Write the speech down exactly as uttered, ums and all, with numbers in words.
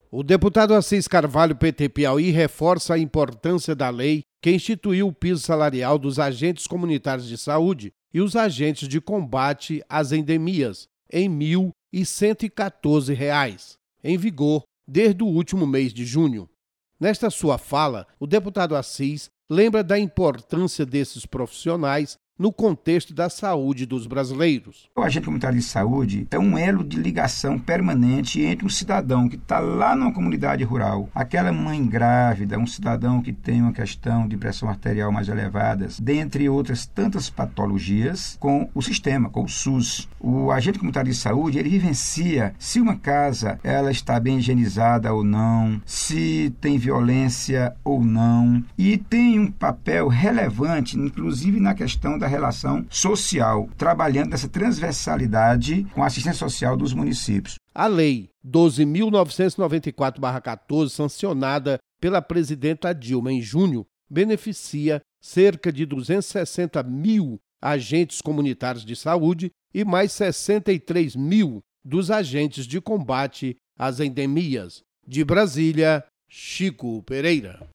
O deputado Assis Carvalho, P T Piauí, reforça a importância da lei que instituiu o piso salarial dos agentes comunitários de saúde e os agentes de combate às endemias em mil e cento e quatorze reais, em vigor desde o último mês de junho. Nesta sua fala, o deputado Assis lembra da importância desses profissionais no contexto da saúde dos brasileiros. O agente comunitário de saúde é um elo de ligação permanente entre um cidadão que está lá numa comunidade rural, aquela mãe grávida, um cidadão que tem uma questão de pressão arterial mais elevada, dentre outras tantas patologias, com o sistema, com o SUS. O agente comunitário de saúde, ele vivencia se uma casa ela está bem higienizada ou não, se tem violência ou não, e tem um papel relevante, inclusive na questão da relação social, trabalhando nessa transversalidade com a assistência social dos municípios. A Lei doze mil novecentos e noventa e quatro barra quatorze, sancionada pela presidenta Dilma em junho, beneficia cerca de duzentos e sessenta mil agentes comunitários de saúde e mais sessenta e três mil dos agentes de combate às endemias. De Brasília, Chico Pereira.